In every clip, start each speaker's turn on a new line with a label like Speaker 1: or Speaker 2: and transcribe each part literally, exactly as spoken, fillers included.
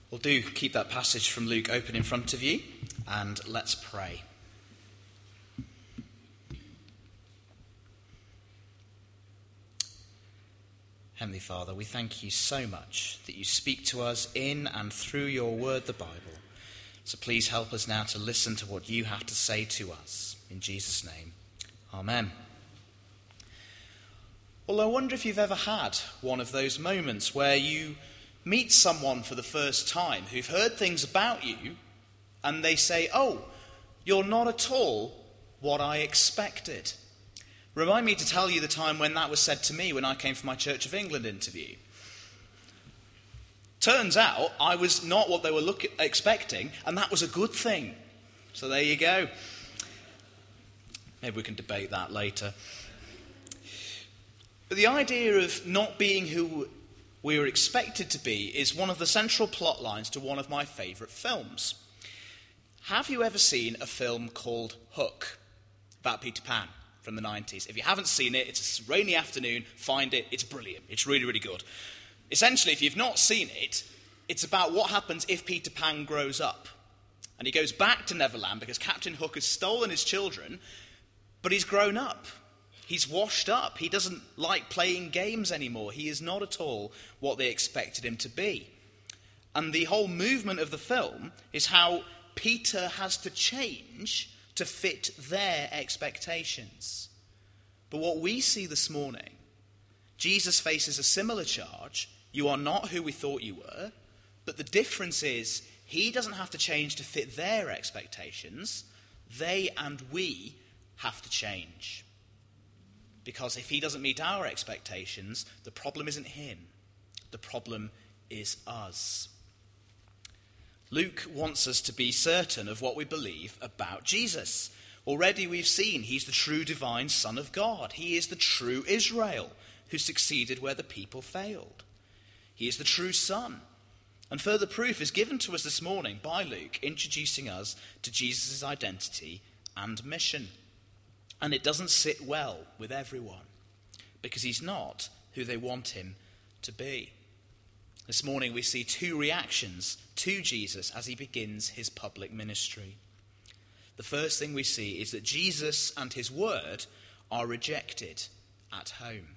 Speaker 1: Well, do keep that passage from Luke open in front of you, and let's pray. Heavenly Father, we thank you so much that you speak to us in and through your word, the Bible. So please help us now to listen to what you have to say to us. In Jesus' name, amen. Well, I wonder if you've ever had one of those moments where you meet someone for the first time who've heard things about you, and they say, "Oh, you're not at all what I expected." Remind me to tell you the time when that was said to me when I came for my Church of England interview. Turns out I was not what they were look- expecting, and that was a good thing. So there you go. Maybe we can debate that later. But the idea of not being who we were expected to be is one of the central plot lines to one of my favourite films. Have you ever seen a film called Hook, about Peter Pan, from the nineties? If you haven't seen it, it's a rainy afternoon, find it, it's brilliant, it's really, really good. Essentially, if you've not seen it, it's about what happens if Peter Pan grows up. And he goes back to Neverland because Captain Hook has stolen his children, but he's grown up. He's washed up. He doesn't like playing games anymore. He is not at all what they expected him to be. And the whole movement of the film is how Peter has to change to fit their expectations. But what we see this morning, Jesus faces a similar charge. You are not who we thought you were. But the difference is he doesn't have to change to fit their expectations. They and we have to change. Because if he doesn't meet our expectations, the problem isn't him. The problem is us. Luke wants us to be certain of what we believe about Jesus. Already we've seen he's the true divine Son of God. He is the true Israel who succeeded where the people failed. He is the true Son. And further proof is given to us this morning by Luke, introducing us to Jesus' identity and mission. And it doesn't sit well with everyone, because he's not who they want him to be. This morning we see two reactions to Jesus as he begins his public ministry. The first thing we see is that Jesus and his word are rejected at home.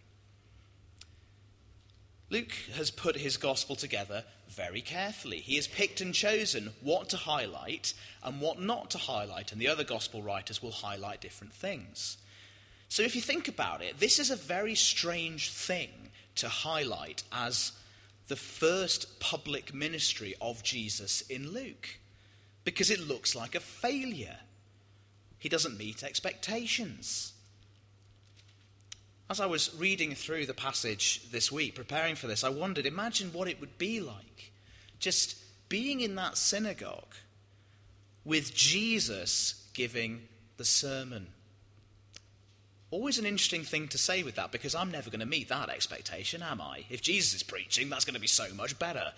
Speaker 1: Luke has put his gospel together very carefully. He has picked and chosen what to highlight and what not to highlight, and the other gospel writers will highlight different things. So if you think about it, this is a very strange thing to highlight as the first public ministry of Jesus in Luke, because it looks like a failure. He doesn't meet expectations. As I was reading through the passage this week, preparing for this, I wondered, imagine what it would be like just being in that synagogue with Jesus giving the sermon. Always an interesting thing to say with that, because I'm never going to meet that expectation, am I? If Jesus is preaching, that's going to be so much better.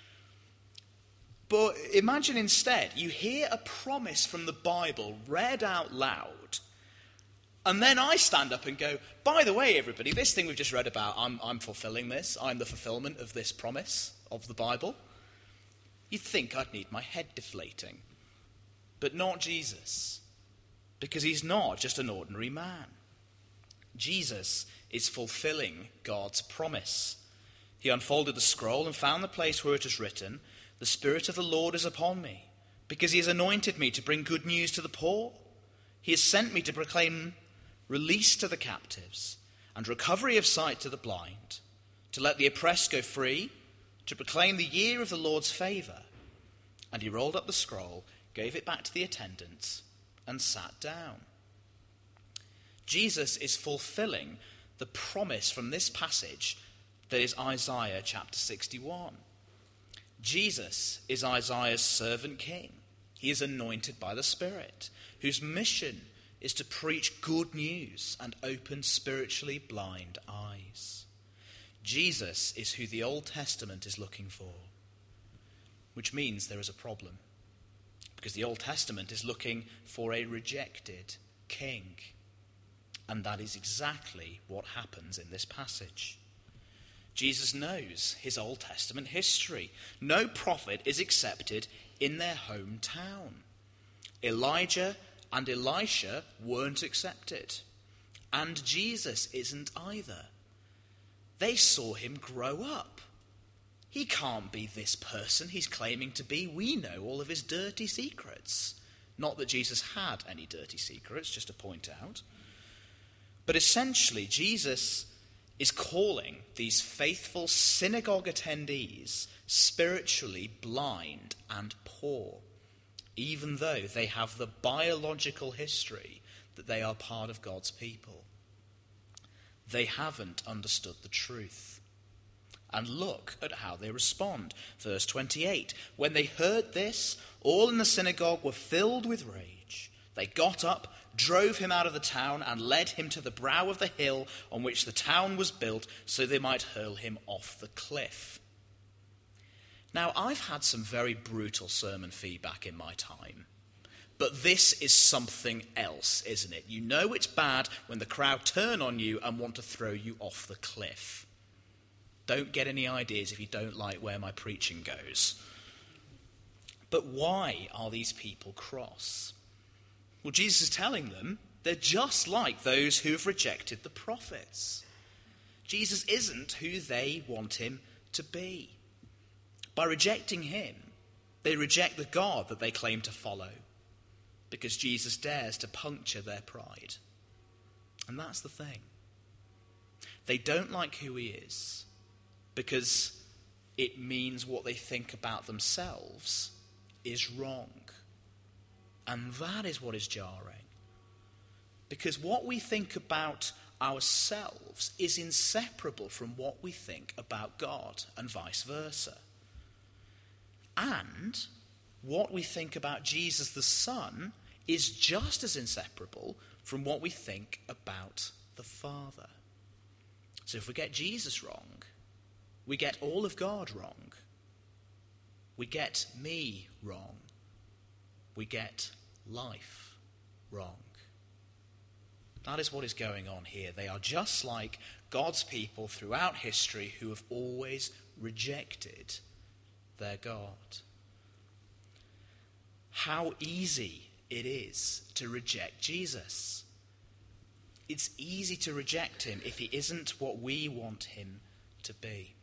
Speaker 1: But imagine instead, you hear a promise from the Bible read out loud, and then I stand up and go, by the way, everybody, this thing we've just read about, I'm, I'm fulfilling this. I'm the fulfillment of this promise of the Bible. You'd think I'd need my head deflating. But not Jesus, because he's not just an ordinary man. Jesus is fulfilling God's promise. He unfolded the scroll and found the place where it is written, "The Spirit of the Lord is upon me, because he has anointed me to bring good news to the poor. He has sent me to proclaim release to the captives and recovery of sight to the blind, to let the oppressed go free, to proclaim the year of the Lord's favour." And he rolled up the scroll, gave it back to the attendants, and sat down. Jesus is fulfilling the promise from this passage that is Isaiah chapter sixty-one. Jesus is Isaiah's servant king. He is anointed by the Spirit, whose mission is to preach good news and open spiritually blind eyes. Jesus is who the Old Testament is looking for, which means there is a problem, because the Old Testament is looking for a rejected king. And that is exactly what happens in this passage. Jesus knows his Old Testament history. No prophet is accepted in their hometown. Elijah and Elisha weren't accepted. And Jesus isn't either. They saw him grow up. He can't be this person he's claiming to be. We know all of his dirty secrets. Not that Jesus had any dirty secrets, just to point out. But essentially, Jesus is calling these faithful synagogue attendees spiritually blind and poor, even though they have the biological history that they are part of God's people. They haven't understood the truth. And look at how they respond. Verse twenty-eight, when they heard this, all in the synagogue were filled with rage. They got up, drove him out of the town, and led him to the brow of the hill on which the town was built, so they might hurl him off the cliff. Now, I've had some very brutal sermon feedback in my time. But this is something else, isn't it? You know it's bad when the crowd turn on you and want to throw you off the cliff. Don't get any ideas if you don't like where my preaching goes. But why are these people cross? Well, Jesus is telling them they're just like those who have rejected the prophets. Jesus isn't who they want him to be. By rejecting him, they reject the God that they claim to follow, because Jesus dares to puncture their pride. And that's the thing. They don't like who he is because it means what they think about themselves is wrong. And that is what is jarring. Because what we think about ourselves is inseparable from what we think about God, and vice versa. And what we think about Jesus the Son is just as inseparable from what we think about the Father. So if we get Jesus wrong, we get all of God wrong. We get me wrong. We get life wrong. That is what is going on here. They are just like God's people throughout history who have always rejected their God. How easy it is to reject Jesus. It's easy to reject him if he isn't what we want him to be.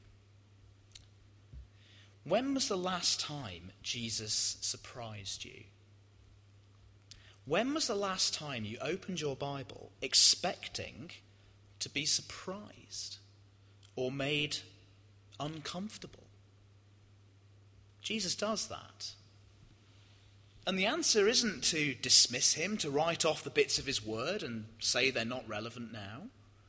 Speaker 1: When was the last time Jesus surprised you? When was the last time you opened your Bible expecting to be surprised or made uncomfortable? Jesus does that. And the answer isn't to dismiss him, to write off the bits of his word and say they're not relevant now.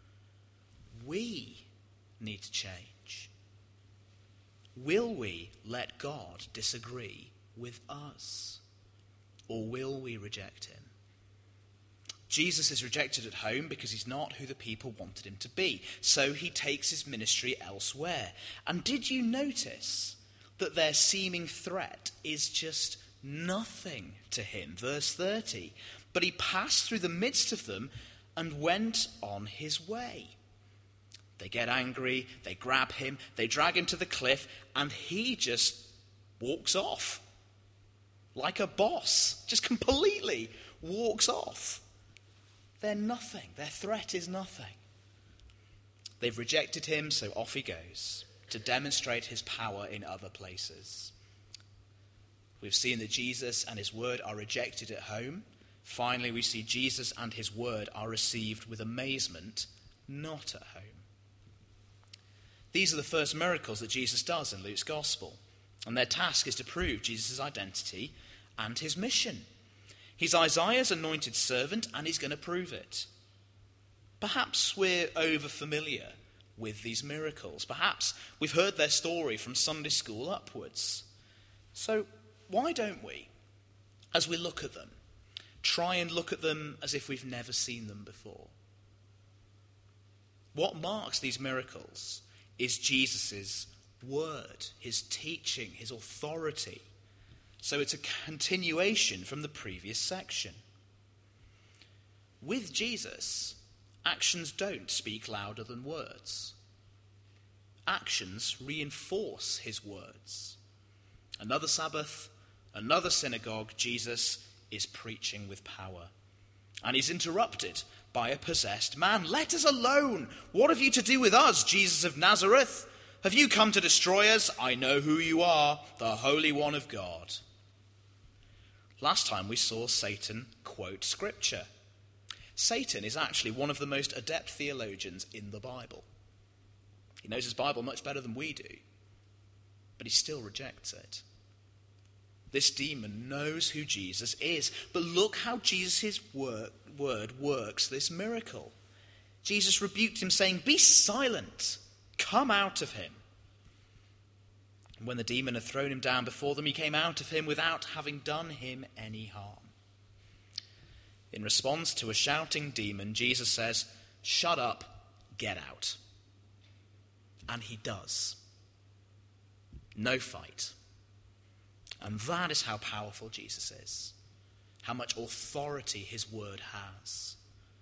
Speaker 1: We need to change. Will we let God disagree with us? Or will we reject him? Jesus is rejected at home because he's not who the people wanted him to be. So he takes his ministry elsewhere. And did you notice that their seeming threat is just nothing to him? Verse thirty. But he passed through the midst of them and went on his way. They get angry, they grab him, they drag him to the cliff, and he just walks off. Like a boss, just completely walks off. They're nothing. Their threat is nothing. They've rejected him, so off he goes to demonstrate his power in other places. We've seen that Jesus and his word are rejected at home. Finally, we see Jesus and his word are received with amazement, not at home. These are the first miracles that Jesus does in Luke's gospel. And their task is to prove Jesus' identity and his mission. He's Isaiah's anointed servant, and he's going to prove it. Perhaps we're over-familiar with these miracles. Perhaps we've heard their story from Sunday school upwards. So why don't we, as we look at them, try and look at them as if we've never seen them before? What marks these miracles is Jesus' word, his teaching, his authority. So it's a continuation from the previous section. With Jesus, actions don't speak louder than words. actions reinforce his words. Another Sabbath, another synagogue, Jesus is preaching with power. And he's interrupted by a possessed man. "Let us alone. What have you to do with us, Jesus of Nazareth? Have you come to destroy us? I know who you are, the Holy One of God." Last time we saw Satan quote scripture. Satan is actually one of the most adept theologians in the Bible. He knows his Bible much better than we do, but he still rejects it. This demon knows who Jesus is, but look how Jesus' word, word works this miracle. Jesus rebuked him, saying, "Be silent, come out of him." And when the demon had thrown him down before them, he came out of him without having done him any harm. In response to a shouting demon, Jesus says, "Shut up, get out." And he does. No fight. And that is how powerful Jesus is, how much authority his word has.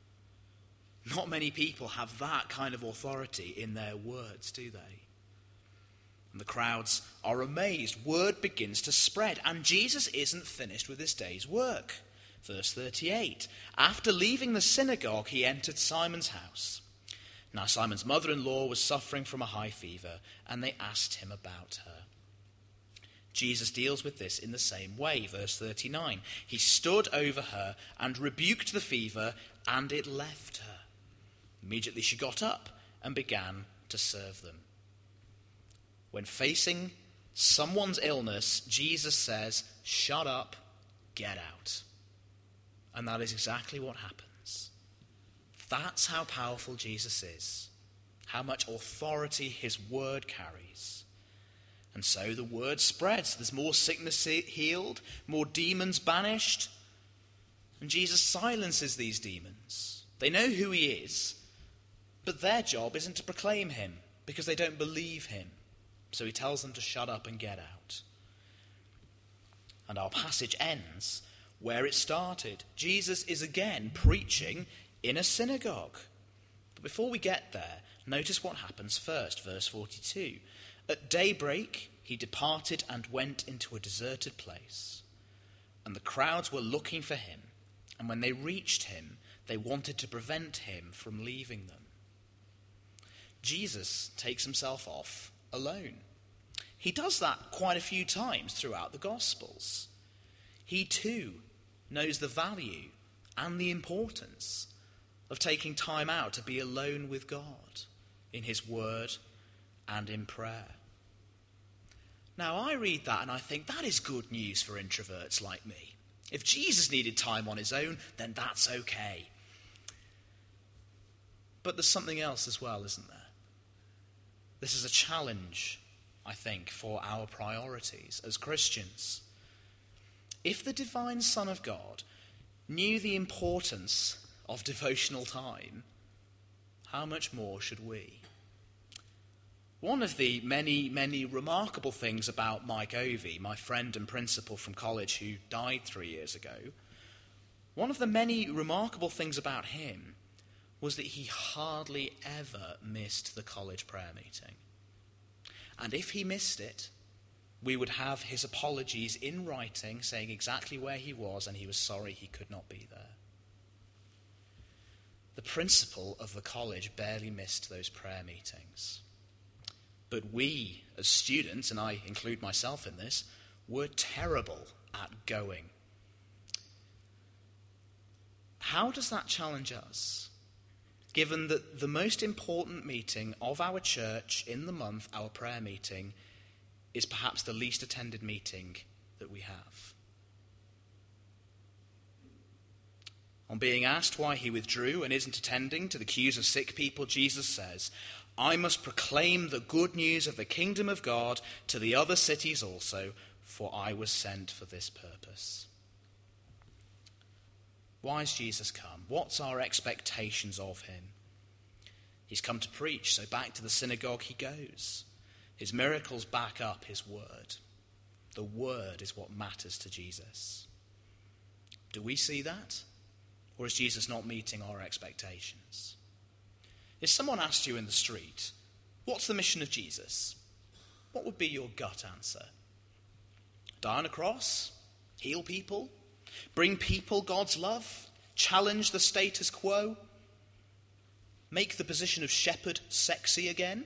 Speaker 1: Not many people have that kind of authority in their words, do they? And the crowds are amazed. Word begins to spread, and Jesus isn't finished with his day's work. Verse thirty-eight, after leaving the synagogue, he entered Simon's house. Now Simon's mother-in-law was suffering from a high fever, and they asked him about her. Jesus deals with this in the same way. Verse thirty-nine, he stood over her and rebuked the fever, and it left her. Immediately she got up and began to serve them. When facing someone's illness, Jesus says, "Shut up, get out." And that is exactly what happens. That's how powerful Jesus is, how much authority his word carries. And so the word spreads. There's more sickness healed, more demons banished. And Jesus silences these demons. They know who he is, but their job isn't to proclaim him because they don't believe him. So he tells them to shut up and get out. And our passage ends where it started. Jesus is again preaching in a synagogue. But before we get there, notice what happens first. Verse forty-two. At daybreak, he departed and went into a deserted place. And the crowds were looking for him. And when they reached him, they wanted to prevent him from leaving them. Jesus takes himself off alone. He does that quite a few times throughout the Gospels. He too knows the value and the importance of taking time out to be alone with God in his word and in prayer. Now, I read that and I think that is good news for introverts like me. If Jesus needed time on his own, then that's okay. But there's something else as well, isn't there? This is a challenge, I think, for our priorities as Christians. If the divine Son of God knew the importance of devotional time, how much more should we? One of the many, many remarkable things about Mike Ovey, my friend and principal from college who died three years ago, one of the many remarkable things about him was that he hardly ever missed the college prayer meeting. And if he missed it, we would have his apologies in writing saying exactly where he was and he was sorry he could not be there. The principal of the college barely missed those prayer meetings. But we, as students, and I include myself in this, were terrible at going. How does that challenge us? Given that the most important meeting of our church in the month, our prayer meeting, is perhaps the least attended meeting that we have. On being asked why he withdrew and isn't attending to the queues of sick people, Jesus says, "I must proclaim the good news of the kingdom of God to the other cities also, for I was sent for this purpose." Why has Jesus come? What's our expectations of him? He's come to preach, so back to the synagogue he goes. His miracles back up his word. The word is what matters to Jesus. Do we see that? Or is Jesus not meeting our expectations? If someone asked you in the street, What's the mission of Jesus? What would be your gut answer? Die on a cross? Heal people? Bring people God's love? Challenge the status quo? Make the position of shepherd sexy again?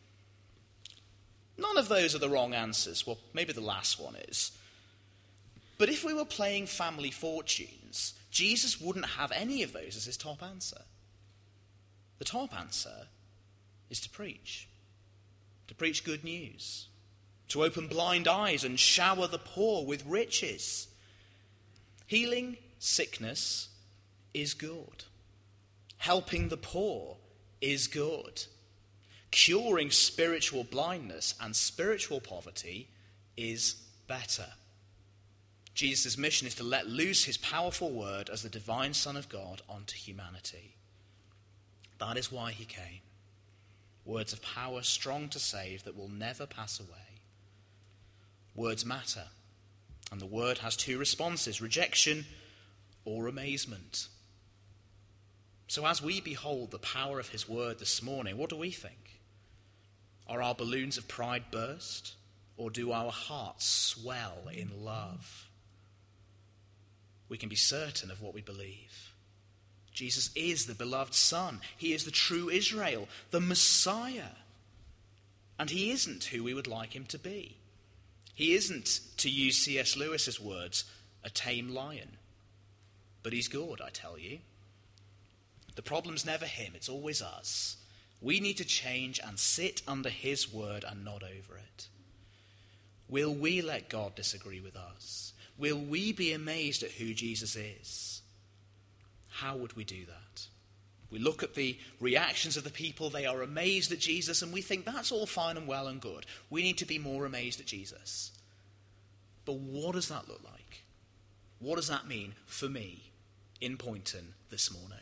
Speaker 1: None of those are the wrong answers. Well, maybe the last one is. But if we were playing Family Fortunes, Jesus wouldn't have any of those as his top answer. The top answer is to preach. To preach good news. To open blind eyes and shower the poor with riches. Healing sickness is good. Helping the poor is good. Curing spiritual blindness and spiritual poverty is better. Jesus' mission is to let loose his powerful word as the divine Son of God onto humanity. That is why he came. Words of power strong to save that will never pass away. Words matter, and the word has two responses, rejection or amazement. So as we behold the power of his word this morning, what do we think? Are our balloons of pride burst, or do our hearts swell in love? We can be certain of what we believe. Jesus is the beloved Son. He is the true Israel, the Messiah. And he isn't who we would like him to be. He isn't, to use C S Lewis's words, a tame lion. But he's good, I tell you. The problem's never him, it's always us. We need to change and sit under his word and nod over it. Will we let God disagree with us? Will we be amazed at who Jesus is? How would we do that? We look at the reactions of the people, they are amazed at Jesus, and we think that's all fine and well and good. We need to be more amazed at Jesus. But what does that look like? What does that mean for me in Poynton this morning?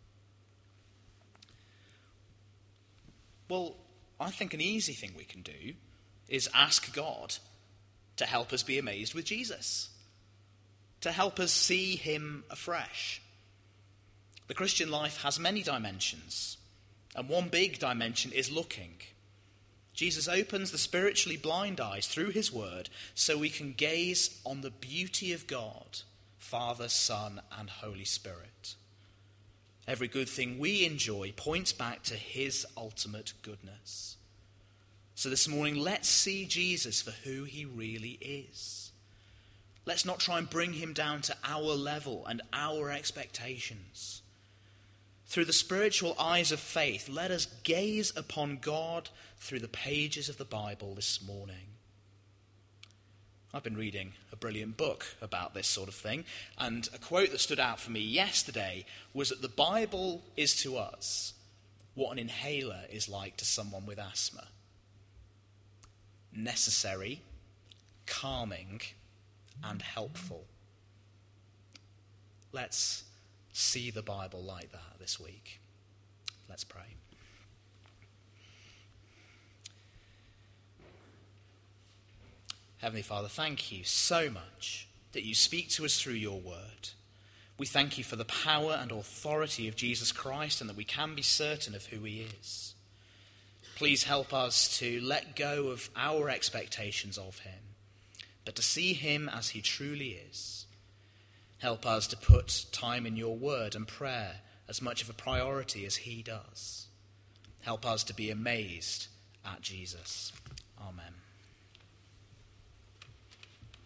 Speaker 1: Well, I think an easy thing we can do is ask God to help us be amazed with Jesus, to help us see him afresh. The Christian life has many dimensions, and one big dimension is looking. Jesus opens the spiritually blind eyes through his word so we can gaze on the beauty of God, Father, Son, and Holy Spirit. Every good thing we enjoy points back to his ultimate goodness. So this morning, let's see Jesus for who he really is. Let's not try and bring him down to our level and our expectations. Through the spiritual eyes of faith, let us gaze upon God through the pages of the Bible this morning. I've been reading a brilliant book about this sort of thing, and a quote that stood out for me yesterday was that the Bible is to us what an inhaler is like to someone with asthma. Necessary, calming, and helpful. Let's see the Bible like that this week. Let's pray. Heavenly Father, thank you so much that you speak to us through your word. We thank you for the power and authority of Jesus Christ and that we can be certain of who he is. Please help us to let go of our expectations of him, but to see him as he truly is. Help us to put time in your word and prayer as much of a priority as he does. Help us to be amazed at Jesus. Amen.